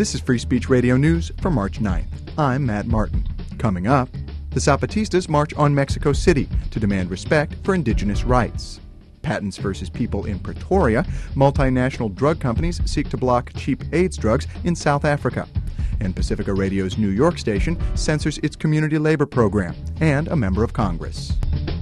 This is Free Speech Radio News for March 9th. I'm Matt Martin. Coming up, the Zapatistas march on Mexico City to demand respect for indigenous rights. Patents versus people in Pretoria, multinational drug companies seek to block cheap AIDS drugs in South Africa. And Pacifica Radio's New York station censors its community labor program and a member of Congress.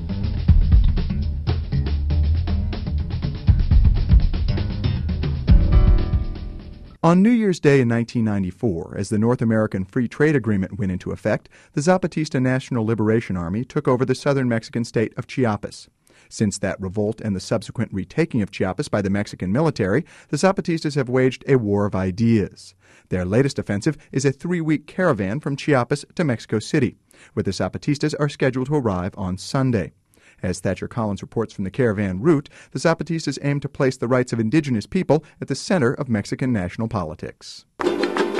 On New Year's Day in 1994, as the North American Free Trade Agreement went into effect, the Zapatista National Liberation Army took over the southern Mexican state of Chiapas. Since that revolt and the subsequent retaking of Chiapas by the Mexican military, the Zapatistas have waged a war of ideas. Their latest offensive is a 3-week caravan from Chiapas to Mexico City, where the Zapatistas are scheduled to arrive on Sunday. As Thatcher Collins reports from the caravan route, the Zapatistas aim to place the rights of indigenous people at the center of Mexican national politics. The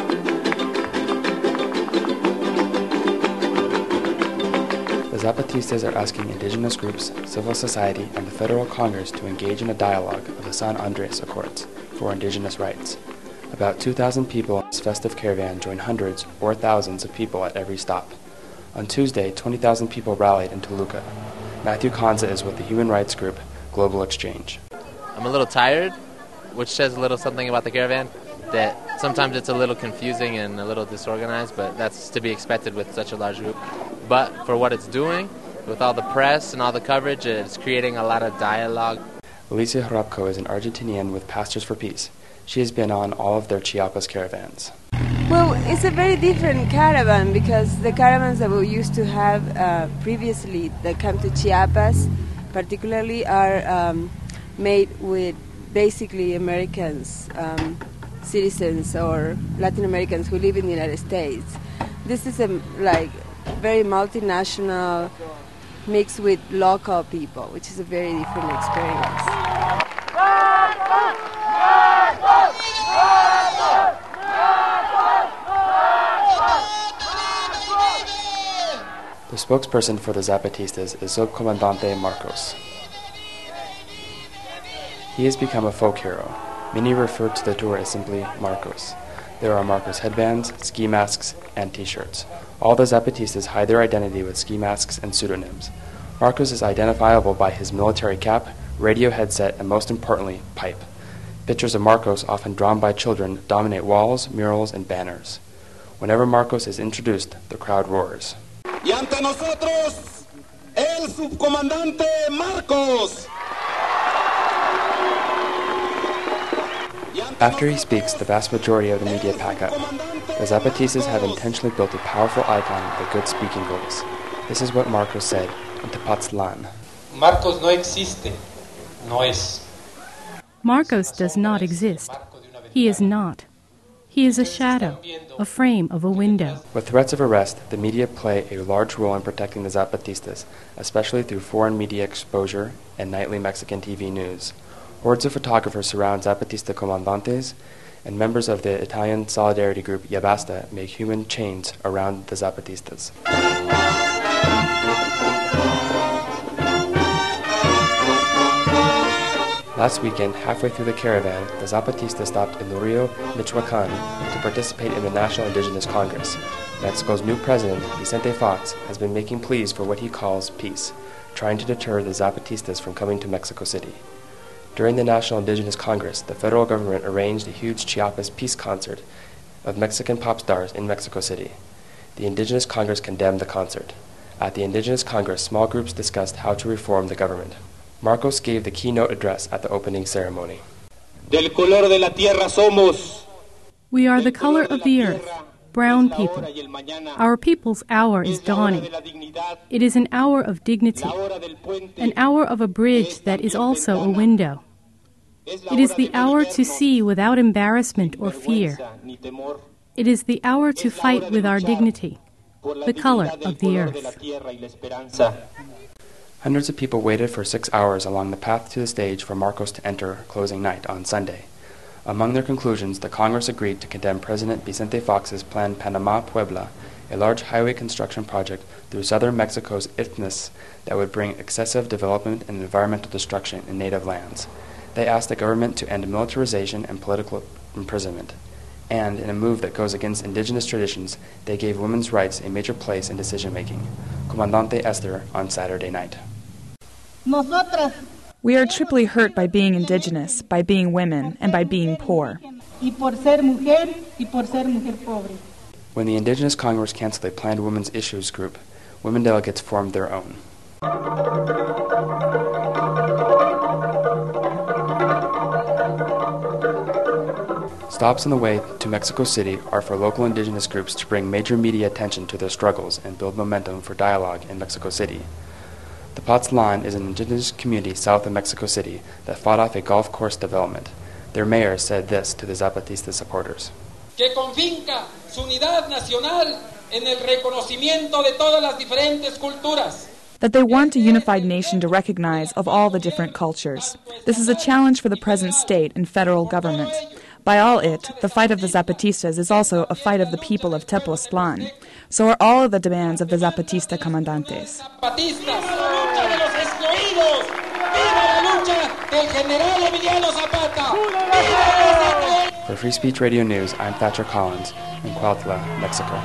Zapatistas are asking indigenous groups, civil society, and the federal Congress to engage in a dialogue of the San Andres Accords for indigenous rights. About 2,000 people in this festive caravan join hundreds or thousands of people at every stop. On Tuesday, 20,000 people rallied in Toluca. Matthew Kanza is with the human rights group Global Exchange. I'm a little tired, which says a little something about the caravan, that sometimes it's a little confusing and a little disorganized, but that's to be expected with such a large group. But for what it's doing, with all the press and all the coverage, it's creating a lot of dialogue. Alicia Hrabko is an Argentinian with Pastors for Peace. She has been on all of their Chiapas caravans. Well, it's a very different caravan because the caravans that we used to have previously that come to Chiapas particularly are made with basically Americans, citizens or Latin Americans who live in the United States. This is a very multinational mixed with local people, which is a very different experience. The spokesperson for the Zapatistas is Subcomandante Marcos. He has become a folk hero. Many refer to the tour as simply Marcos. There are Marcos headbands, ski masks, and t-shirts. All the Zapatistas hide their identity with ski masks and pseudonyms. Marcos is identifiable by his military cap, radio headset, and most importantly, pipe. Pictures of Marcos, often drawn by children, dominate walls, murals, and banners. Whenever Marcos is introduced, the crowd roars. Y ante nosotros, el subcomandante Marcos. After he speaks, the vast majority of the media pack up. The Zapatistas have intentionally built a powerful icon with a good speaking voice. This is what Marcos said in Tepoztlan. Marcos no existe, no es. Marcos does not exist. He is not. He is a shadow, a frame of a window. With threats of arrest, the media play a large role in protecting the Zapatistas, especially through foreign media exposure and nightly Mexican TV news. Hordes of photographers surround Zapatista comandantes, and members of the Italian solidarity group Yabasta make human chains around the Zapatistas. Last weekend, halfway through the caravan, the Zapatistas stopped in Lurio, Michoacan, to participate in the National Indigenous Congress. Mexico's new president, Vicente Fox, has been making pleas for what he calls peace, trying to deter the Zapatistas from coming to Mexico City. During the National Indigenous Congress, the federal government arranged a huge Chiapas peace concert of Mexican pop stars in Mexico City. The Indigenous Congress condemned the concert. At the Indigenous Congress, small groups discussed how to reform the government. Marcos gave the keynote address at the opening ceremony. Del color de la tierra somos. We are the color of the earth, brown people. Our people's hour is dawning. It is an hour of dignity, an hour of a bridge that is also a window. It is the hour to see without embarrassment or fear. It is the hour to fight with our dignity, the color of the earth. Hundreds of people waited for 6 hours along the path to the stage for Marcos to enter closing night on Sunday. Among their conclusions, the Congress agreed to condemn President Vicente Fox's planned Panama-Puebla, a large highway construction project through southern Mexico's isthmus that would bring excessive development and environmental destruction in native lands. They asked the government to end militarization and political imprisonment. And in a move that goes against indigenous traditions, they gave women's rights a major place in decision-making. Comandante Esther on Saturday night. We are triply hurt by being indigenous, by being women, and by being poor. When the Indigenous Congress canceled a planned women's issues group, women delegates formed their own. Stops on the way to Mexico City are for local indigenous groups to bring major media attention to their struggles and build momentum for dialogue in Mexico City. The Patzlan is an indigenous community south of Mexico City that fought off a golf course development. Their mayor said this to the Zapatista supporters. Que confinca su unidad nacional en el reconocimiento de todas las diferentes culturas. That they want a unified nation to recognize of all the different cultures. This is a challenge for the present state and federal government. By all it, the fight of the Zapatistas is also a fight of the people of Tepoztlán. So are all of the demands of the Zapatista comandantes. For Free Speech Radio News, I'm Thatcher Collins in Cuautla, Mexico.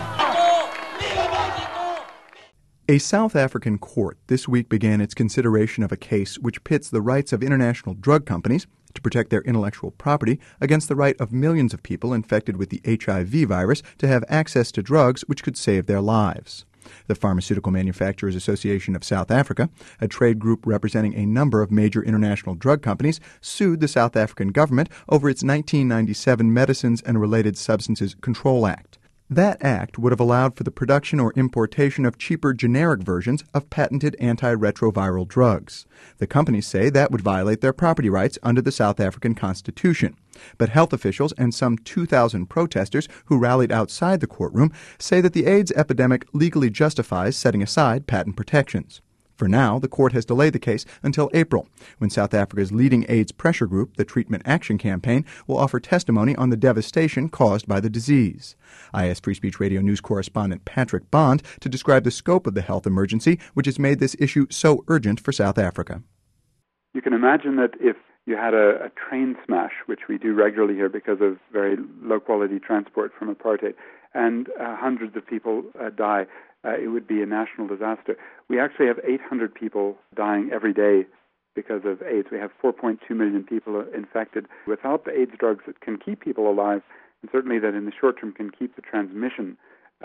A South African court this week began its consideration of a case which pits the rights of international drug companies to protect their intellectual property against the right of millions of people infected with the HIV virus to have access to drugs which could save their lives. The Pharmaceutical Manufacturers Association of South Africa, a trade group representing a number of major international drug companies, sued the South African government over its 1997 Medicines and Related Substances Control Act. That act would have allowed for the production or importation of cheaper generic versions of patented antiretroviral drugs. The companies say that would violate their property rights under the South African Constitution. But health officials and some 2,000 protesters who rallied outside the courtroom say that the AIDS epidemic legally justifies setting aside patent protections. For now, the court has delayed the case until April, when South Africa's leading AIDS pressure group, the Treatment Action Campaign, will offer testimony on the devastation caused by the disease. I asked Free Speech Radio News correspondent Patrick Bond to describe the scope of the health emergency, which has made this issue so urgent for South Africa. You can imagine that if you had a train smash, which we do regularly here because of very low-quality transport from apartheid, and hundreds of people die, it would be a national disaster. We actually have 800 people dying every day because of AIDS. We have 4.2 million people infected. Without the AIDS drugs that can keep people alive, and certainly that in the short term can keep the transmission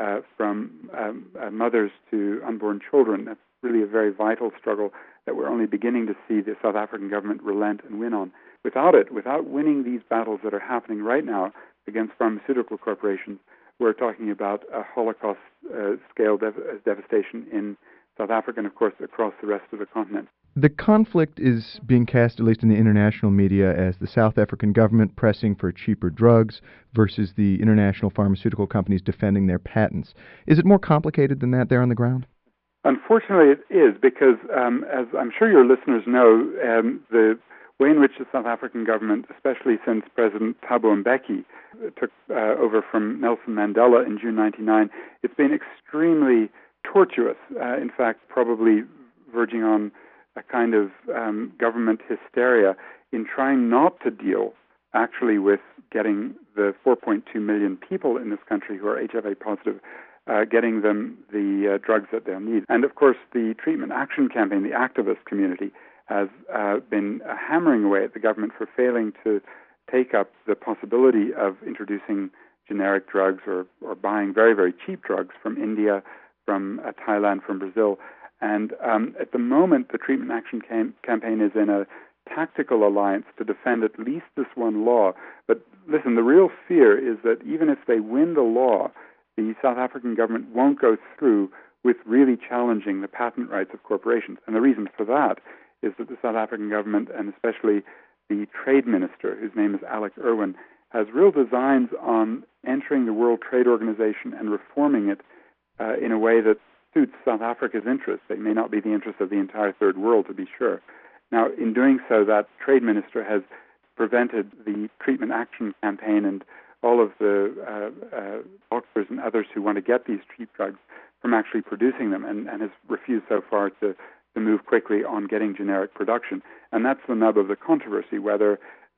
from mothers to unborn children, that's really a very vital struggle that we're only beginning to see the South African government relent and win on. Without it, without winning these battles that are happening right now against pharmaceutical corporations, we're talking about a Holocaust-scale devastation in South Africa and, of course, across the rest of the continent. The conflict is being cast, at least in the international media, as the South African government pressing for cheaper drugs versus the international pharmaceutical companies defending their patents. Is it more complicated than that there on the ground? Unfortunately, it is, because, as I'm sure your listeners know, the way in which the South African government, especially since President Thabo Mbeki took over from Nelson Mandela in June 1999, it's been extremely tortuous, in fact, probably verging on a kind of government hysteria in trying not to deal actually with getting the 4.2 million people in this country who are HIV positive, getting them the drugs that they'll need. And, of course, the Treatment Action Campaign, the activist community, has been hammering away at the government for failing to take up the possibility of introducing generic drugs or buying very, very cheap drugs from India, from Thailand, from Brazil. And at the moment, the Treatment Action Campaign is in a tactical alliance to defend at least this one law. But listen, the real fear is that even if they win the law, the South African government won't go through with really challenging the patent rights of corporations. And the reason for that is that the South African government, and especially the trade minister, whose name is Alec Erwin, has real designs on entering the World Trade Organization and reforming it in a way that suits South Africa's interests. They may not be the interests of the entire third world, to be sure. Now, in doing so, that trade minister has prevented the Treatment Action Campaign and all of the doctors and others who want to get these cheap drugs from actually producing them, and has refused so far to move quickly on getting generic production. And that's the nub of the controversy, whether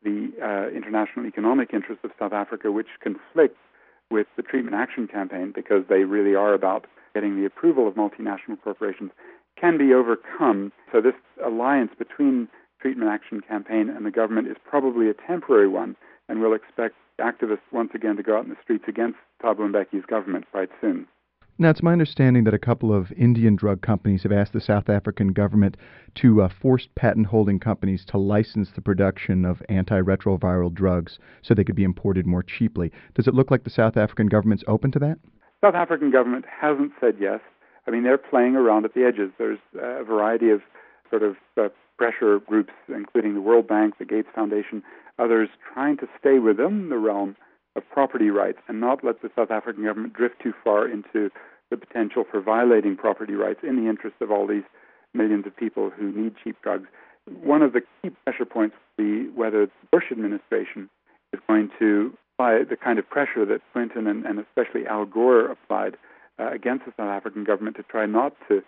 the international economic interests of South Africa, which conflict with the Treatment Action Campaign because they really are about getting the approval of multinational corporations, can be overcome. So this alliance between Treatment Action Campaign and the government is probably a temporary one, and we'll expect activists once again to go out in the streets against Thabo Mbeki's government quite soon. Now, it's my understanding that a couple of Indian drug companies have asked the South African government to force patent-holding companies to license the production of antiretroviral drugs so they could be imported more cheaply. Does it look like the South African government's open to that? South African government hasn't said yes. I mean, they're playing around at the edges. There's a variety of sort of pressure groups, including the World Bank, the Gates Foundation, others trying to stay within the realm of property rights and not let the South African government drift too far into the potential for violating property rights in the interest of all these millions of people who need cheap drugs. One of the key pressure points will be whether the Bush administration is going to apply the kind of pressure that Clinton and especially Al Gore applied against the South African government to try not to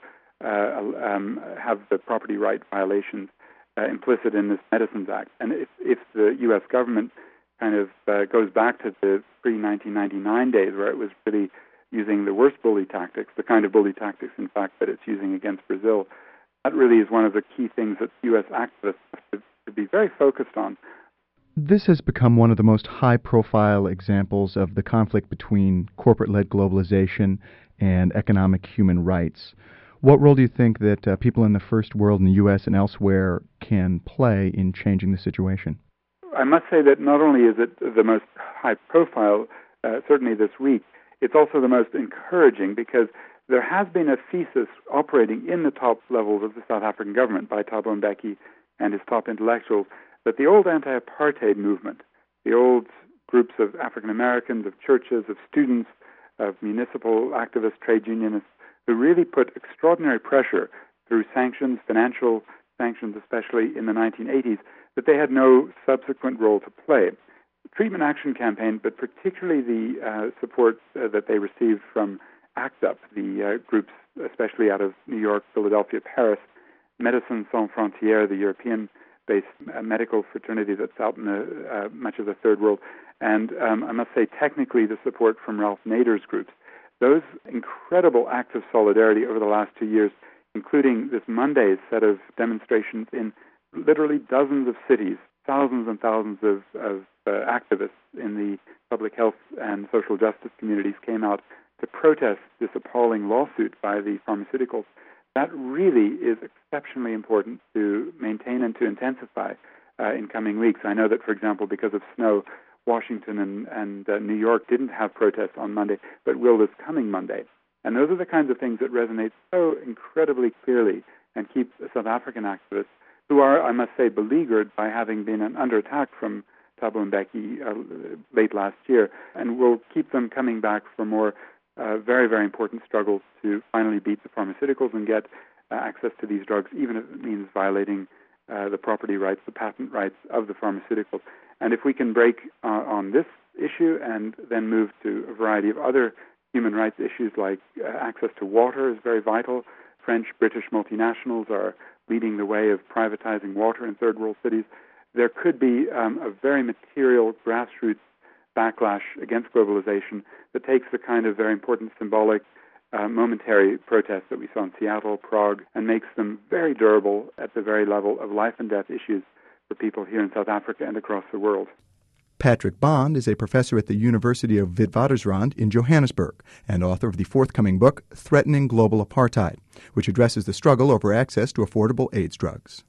have the property right violations implicit in this Medicines Act. And if the U.S. government kind of goes back to the pre-1999 days where it was really using the worst bully tactics, the kind of bully tactics, in fact, that it's using against Brazil, that really is one of the key things that U.S. activists have to be very focused on. This has become one of the most high-profile examples of the conflict between corporate-led globalization and economic human rights. What role do you think that people in the first world, in the U.S. and elsewhere, can play in changing the situation? I must say that not only is it the most high-profile, certainly this week, it's also the most encouraging because there has been a thesis operating in the top levels of the South African government by Thabo Mbeki and his top intellectuals that the old anti-apartheid movement, the old groups of African Americans, of churches, of students, of municipal activists, trade unionists, who really put extraordinary pressure through sanctions, financial sanctions especially in the 1980s, that they had no subsequent role to play. The Treatment Action Campaign, but particularly the support that they received from ACT UP, the groups especially out of New York, Philadelphia, Paris, Médecins Sans Frontières, the European-based medical fraternity that's out in much of the Third World, and I must say technically the support from Ralph Nader's groups. Those incredible acts of solidarity over the last 2 years, including this Monday's set of demonstrations in literally dozens of cities, thousands and thousands of activists in the public health and social justice communities came out to protest this appalling lawsuit by the pharmaceuticals. That really is exceptionally important to maintain and to intensify in coming weeks. I know that, for example, because of snow, Washington and New York didn't have protests on Monday, but will this coming Monday. And those are the kinds of things that resonate so incredibly clearly and keep South African activists, who are, I must say, beleaguered by having been under attack from Thabo Mbeki late last year, and will keep them coming back for more very, very important struggles to finally beat the pharmaceuticals and get access to these drugs, even if it means violating the property rights, the patent rights of the pharmaceuticals. And if we can break on this issue and then move to a variety of other human rights issues like access to water is very vital. French, British multinationals are leading the way of privatizing water in third world cities. There could be a very material grassroots backlash against globalization that takes the kind of very important symbolic momentary protests that we saw in Seattle, Prague, and makes them very durable at the very level of life and death issues for people here in South Africa and across the world. Patrick Bond is a professor at the University of Witwatersrand in Johannesburg and author of the forthcoming book, Threatening Global Apartheid, which addresses the struggle over access to affordable AIDS drugs.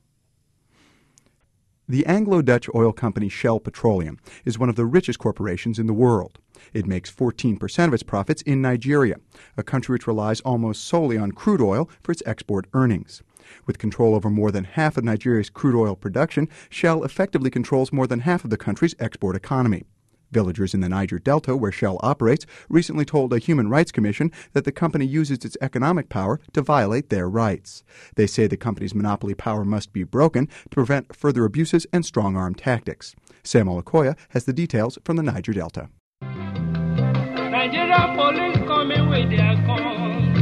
The Anglo-Dutch oil company Shell Petroleum is one of the richest corporations in the world. It makes 14% of its profits in Nigeria, a country which relies almost solely on crude oil for its export earnings. With control over more than half of Nigeria's crude oil production, Shell effectively controls more than half of the country's export economy. Villagers in the Niger Delta, where Shell operates, recently told a Human Rights Commission that the company uses its economic power to violate their rights. They say the company's monopoly power must be broken to prevent further abuses and strong-arm tactics. Samuel Okoya has the details from the Niger Delta. Nigerian police coming with their guns.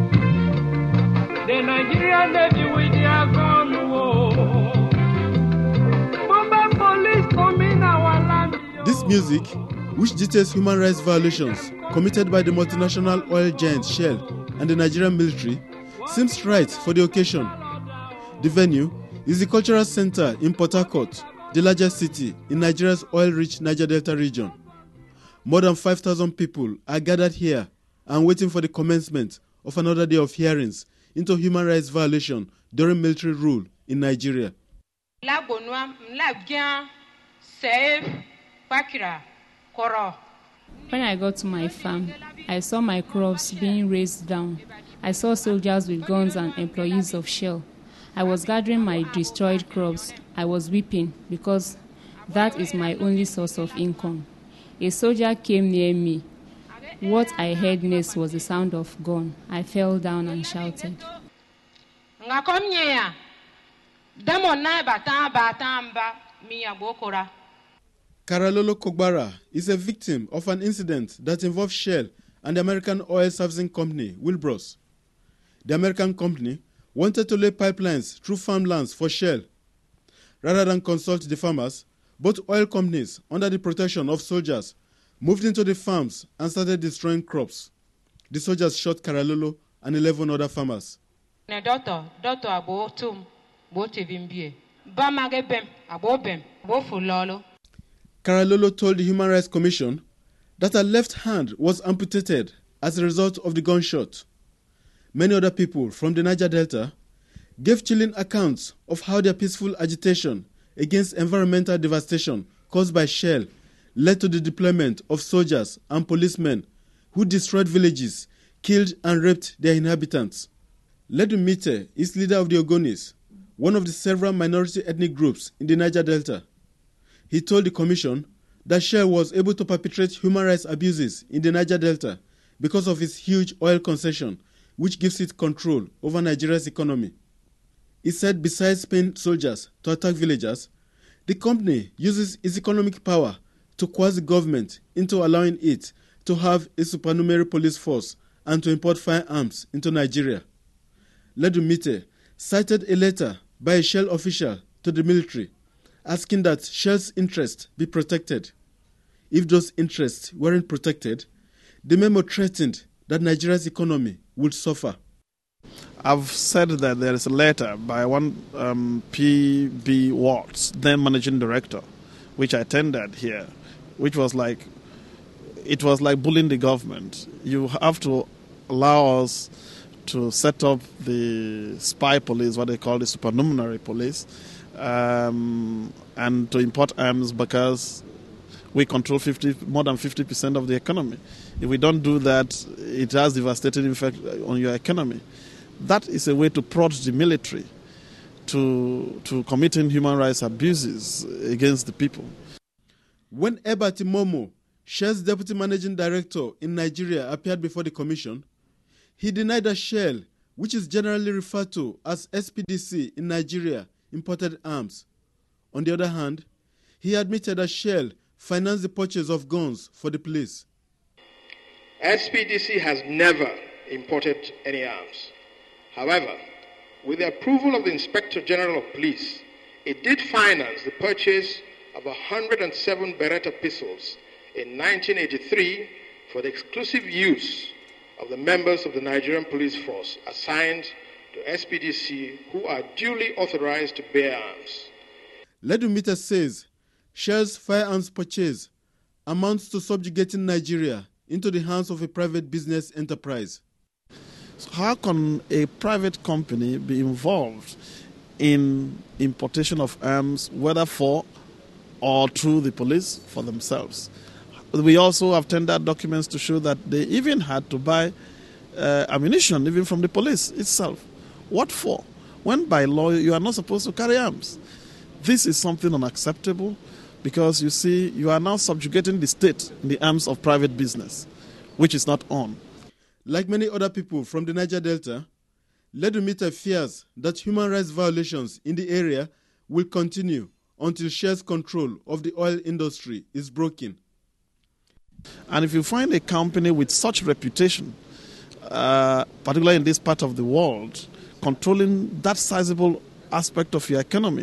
The Nigerian Navy with their gun. Whoa. Bomber police coming. Ledumite's music, which details human rights violations committed by the multinational oil giant Shell and the Nigerian military, seems right for the occasion. The venue is the Cultural Center in Port Harcourt, the largest city in Nigeria's oil-rich Niger Delta region. More than 5,000 people are gathered here and waiting for the commencement of another day of hearings into human rights violation during military rule in Nigeria. When I got to my farm, I saw my crops being razed down. I saw soldiers with guns and employees of Shell. I was gathering my destroyed crops. I was weeping because that is my only source of income. A soldier came near me. What I heard next was the sound of gun. I fell down and shouted. Karalolo Kogbara is a victim of an incident that involved Shell and the American oil servicing company, Wilbros. The American company wanted to lay pipelines through farmlands for Shell. Rather than consult the farmers, both oil companies, under the protection of soldiers, moved into the farms and started destroying crops. The soldiers shot Karalolo and 11 other farmers. Karalolo told the Human Rights Commission that her left hand was amputated as a result of the gunshot. Many other people from the Niger Delta gave chilling accounts of how their peaceful agitation against environmental devastation caused by Shell led to the deployment of soldiers and policemen who destroyed villages, killed and raped their inhabitants. Ledumite is leader of the Ogonis, one of the several minority ethnic groups in the Niger Delta. He told the commission that Shell was able to perpetrate human rights abuses in the Niger Delta because of its huge oil concession, which gives it control over Nigeria's economy. He said besides paying soldiers to attack villagers, the company uses its economic power to coerce the government into allowing it to have a supernumerary police force and to import firearms into Nigeria. Ledumite cited a letter by a Shell official to the military asking that Shell's interests be protected. If those interests weren't protected, the memo threatened that Nigeria's economy would suffer. I've said that there is a letter by one P.B. Watts, then managing director, which I tendered here, which was like, it was like bullying the government. You have to allow us to set up the spy police, what they call the supernumerary police, and to import arms because we control more than 50% of the economy. If we don't do that, it has devastating effect on your economy. That is a way to prod the military to committing human rights abuses against the people. When Eba Timomo, Shell's deputy managing director in Nigeria, appeared before the commission, he denied that Shell, which is generally referred to as SPDC in Nigeria, imported arms. On the other hand, he admitted that Shell financed the purchase of guns for the police. SPDC has never imported any arms. However, with the approval of the Inspector General of Police, it did finance the purchase of 107 Beretta pistols in 1983 for the exclusive use of the members of the Nigerian police force assigned to SPDC who are duly authorized to bear arms. Ledumite says Shell's firearms purchase amounts to subjugating Nigeria into the hands of a private business enterprise. So how can a private company be involved in importation of arms, whether for or through the police for themselves? We also have tendered documents to show that they even had to buy ammunition even from the police itself. What for? When by law you are not supposed to carry arms. This is something unacceptable because you see you are now subjugating the state in the arms of private business, which is not on. Like many other people from the Niger Delta, Ledumite fears that human rights violations in the area will continue until Shell's control of the oil industry is broken. And if you find a company with such reputation, particularly in this part of the world, controlling that sizable aspect of your economy,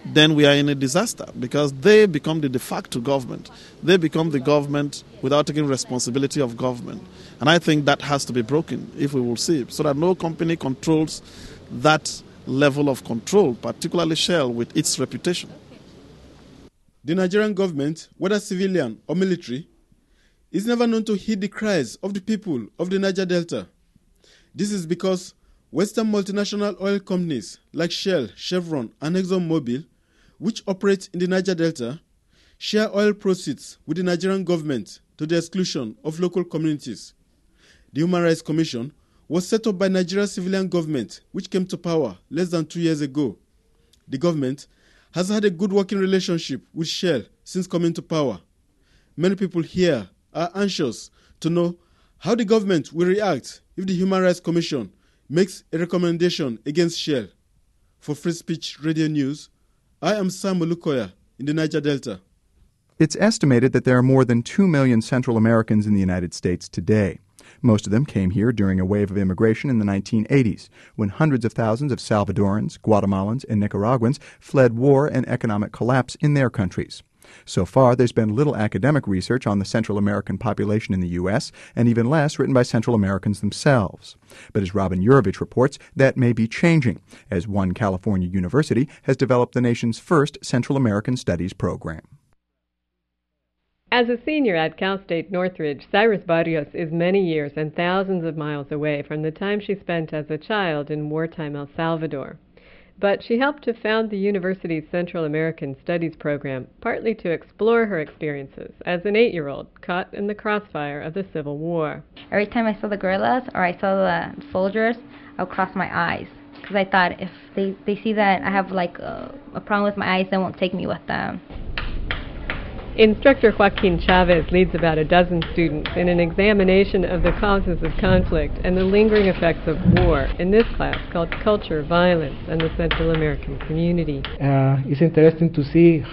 then we are in a disaster because they become the de facto government. They become the government without taking responsibility of government. And I think that has to be broken if we will see, so that no company controls that level of control, particularly Shell, with its reputation. The Nigerian government, whether civilian or military, is never known to heed the cries of the people of the Niger Delta. This is because Western multinational oil companies like Shell, Chevron, and ExxonMobil, which operate in the Niger Delta, share oil proceeds with the Nigerian government to the exclusion of local communities. The Human Rights Commission was set up by Nigeria's civilian government, which came to power less than 2 years ago. The government has had a good working relationship with Shell since coming to power. Many people here are anxious to know how the government will react if the Human Rights Commission makes a recommendation against Shell. For Free Speech Radio News, I am Sam Olukoya in the Niger Delta. It's estimated that there are more than 2 million Central Americans in the United States today. Most of them came here during a wave of immigration in the 1980s, when hundreds of thousands of Salvadorans, Guatemalans, and Nicaraguans fled war and economic collapse in their countries. So far, there's been little academic research on the Central American population in the U.S., and even less written by Central Americans themselves. But as Robin Yurovich reports, that may be changing, as one California university has developed the nation's first Central American Studies program. As a senior at Cal State Northridge, Cyrus Barrios is many years and thousands of miles away from the time she spent as a child in wartime El Salvador. But she helped to found the university's Central American Studies program, partly to explore her experiences as an 8-year-old caught in the crossfire of the Civil War. Every time I saw the guerrillas or I saw the soldiers, I would cross my eyes, because I thought if they see that I have like a problem with my eyes, they won't take me with them. Instructor Joaquin Chavez leads about a dozen students in an examination of the causes of conflict and the lingering effects of war in this class called Culture, Violence, and the Central American Community. It's interesting to see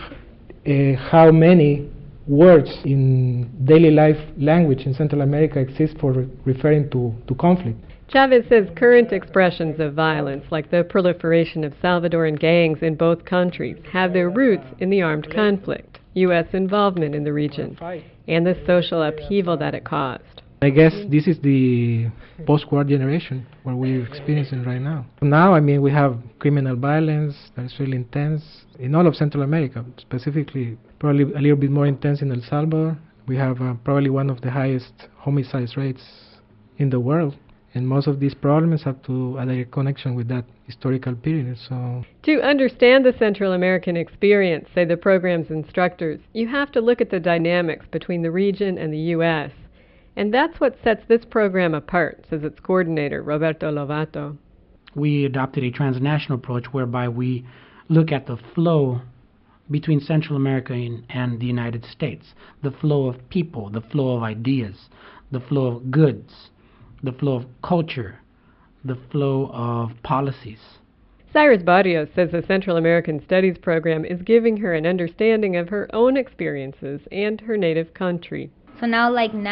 how many words in daily life language in Central America exist for referring to conflict. Chavez says current expressions of violence, like the proliferation of Salvadoran gangs in both countries, have their roots in the armed conflict, U.S. involvement in the region, and the social upheaval that it caused. I guess this is the post-war generation, what we're experiencing right now. Now, we have criminal violence that is really intense in all of Central America, specifically probably a little bit more intense in El Salvador. We have probably one of the highest homicide rates in the world. And most of these problems have a direct connection with that historical period. So, to understand the Central American experience, say the program's instructors, you have to look at the dynamics between the region and the U.S. And that's what sets this program apart, says its coordinator, Roberto Lovato. We adopted a transnational approach whereby we look at the flow between Central America and the United States, the flow of people, the flow of ideas, the flow of goods, the flow of culture, the flow of policies. Cyrus Barrios says the Central American Studies program is giving her an understanding of her own experiences and her native country. So now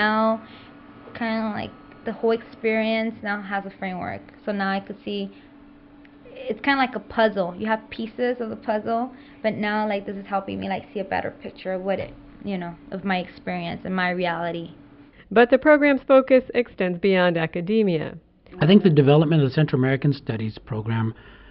kind of like the whole experience now has a framework. So now I could see, it's kind of like a puzzle. You have pieces of the puzzle, but now this is helping me see a better picture of what of my experience and my reality. But the program's focus extends beyond academia. I think the development of the Central American Studies program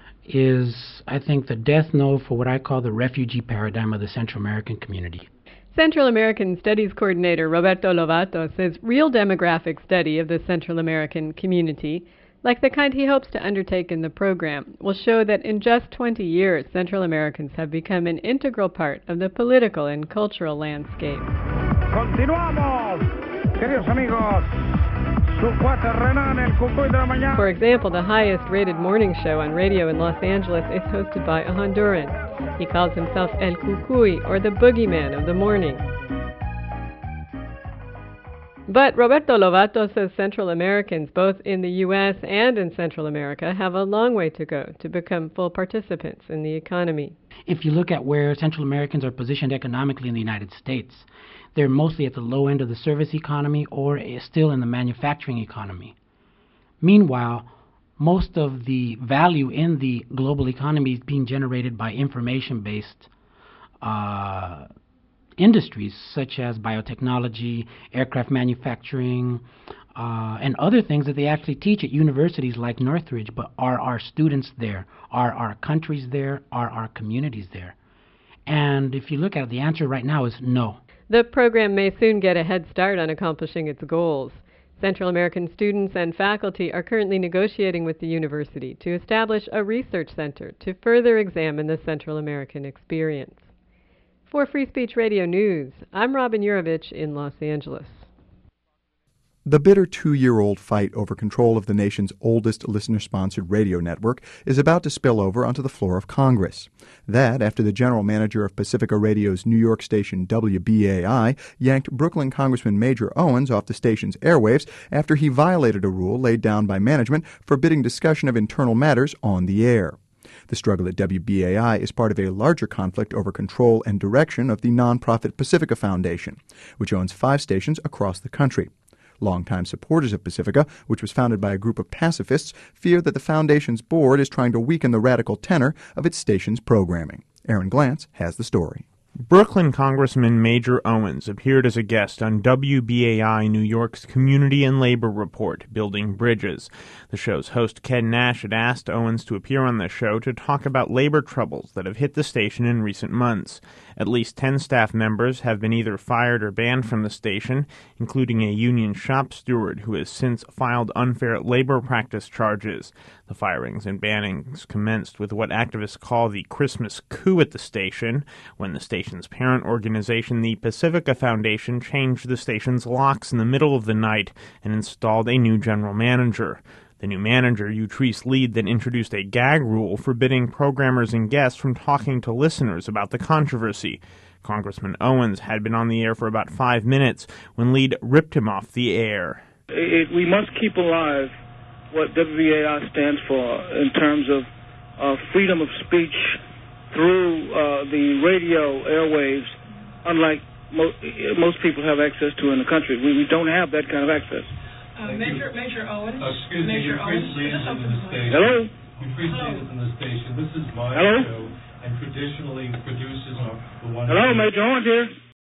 is, the death knell for what I call the refugee paradigm of the Central American community. Central American Studies Coordinator Roberto Lovato says real demographic study of the Central American community, like the kind he hopes to undertake in the program, will show that in just 20 years, Central Americans have become an integral part of the political and cultural landscape. Continuamos! Queridos amigos, su cuate Renan, el Cucuy de la mañana. For example, the highest-rated morning show on radio in Los Angeles is hosted by a Honduran. He calls himself El Cucuy, or the boogeyman of the morning. But Roberto Lovato says Central Americans, both in the U.S. and in Central America, have a long way to go to become full participants in the economy. If you look at where Central Americans are positioned economically in the United States, they're mostly at the low end of the service economy or still in the manufacturing economy. Meanwhile, most of the value in the global economy is being generated by information-based industries such as biotechnology, aircraft manufacturing, and other things that they actually teach at universities like Northridge. But are our students there? Are our countries there? Are our communities there? And if you look at it, the answer right now is no. The program may soon get a head start on accomplishing its goals. Central American students and faculty are currently negotiating with the university to establish a research center to further examine the Central American experience. For Free Speech Radio News, I'm Robin Yurovich in Los Angeles. The bitter 2-year-old fight over control of the nation's oldest listener-sponsored radio network is about to spill over onto the floor of Congress. That after the general manager of Pacifica Radio's New York station WBAI yanked Brooklyn Congressman Major Owens off the station's airwaves after he violated a rule laid down by management forbidding discussion of internal matters on the air. The struggle at WBAI is part of a larger conflict over control and direction of the nonprofit Pacifica Foundation, which owns 5 stations across the country. Longtime supporters of Pacifica, which was founded by a group of pacifists, fear that the foundation's board is trying to weaken the radical tenor of its station's programming. Aaron Glantz has the story. Brooklyn Congressman Major Owens appeared as a guest on WBAI New York's Community and Labor Report, Building Bridges. The show's host, Ken Nash, had asked Owens to appear on the show to talk about labor troubles that have hit the station in recent months. At least 10 staff members have been either fired or banned from the station, including a union shop steward who has since filed unfair labor practice charges. The firings and bannings commenced with what activists call the Christmas coup at the station, when the station's parent organization, the Pacifica Foundation, changed the station's locks in the middle of the night and installed a new general manager. The new manager, Utrice Lead, then introduced a gag rule forbidding programmers and guests from talking to listeners about the controversy. Congressman Owens had been on the air for about 5 minutes when Lead ripped him off the air. We must keep alive what WBAI stands for in terms of freedom of speech through the radio airwaves, unlike most people have access to in the country. We don't have that kind of access. Major Owens. Excuse me, Owens. Hello? Utrice Lead in the station. This is my Hello? show, and traditionally producers are the ones... Hello, Major Owens here.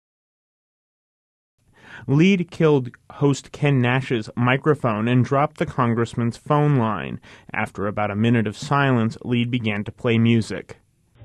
Lead killed host Ken Nash's microphone and dropped the congressman's phone line. After about a minute of silence, Lead began to play music.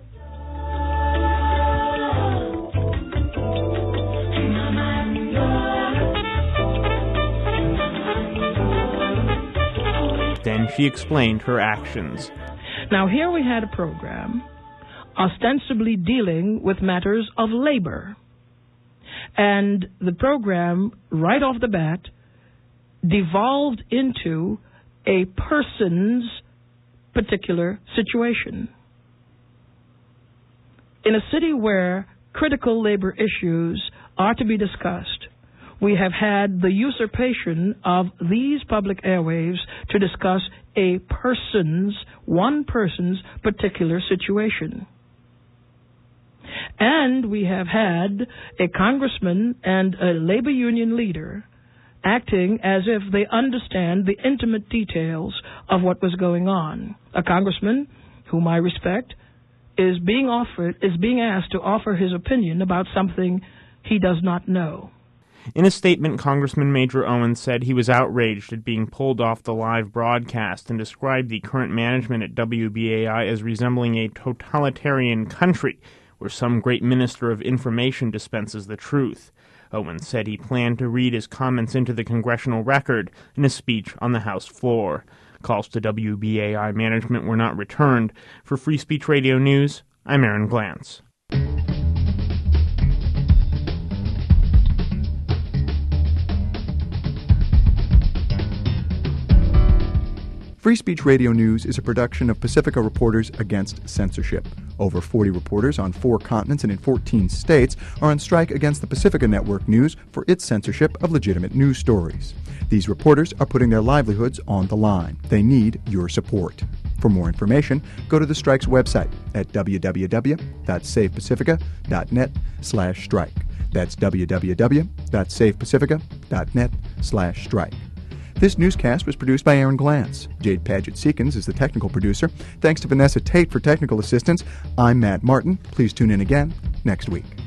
Then she explained her actions. Now, here we had a program ostensibly dealing with matters of labor. And the program, right off the bat, devolved into a person's particular situation. In a city where critical labor issues are to be discussed, we have had the usurpation of these public airwaves to discuss one person's particular situation. And we have had a congressman and a labor union leader acting as if they understand the intimate details of what was going on. A congressman, whom I respect, is being asked to offer his opinion about something he does not know. In a statement, Congressman Major Owens said he was outraged at being pulled off the live broadcast and described the current management at WBAI as resembling a totalitarian country where some great minister of information dispenses the truth. Owens said he planned to read his comments into the congressional record in a speech on the House floor. Calls to WBAI management were not returned. For Free Speech Radio News, I'm Aaron Glantz. Free Speech Radio News is a production of Pacifica Reporters Against Censorship. Over 40 reporters on 4 continents and in 14 states are on strike against the Pacifica Network News for its censorship of legitimate news stories. These reporters are putting their livelihoods on the line. They need your support. For more information, go to the strike's website at www.savepacifica.net/strike. That's www.savepacifica.net/strike. This newscast was produced by Aaron Glantz. Jade Padgett-Seekins is the technical producer. Thanks to Vanessa Tate for technical assistance. I'm Matt Martin. Please tune in again next week.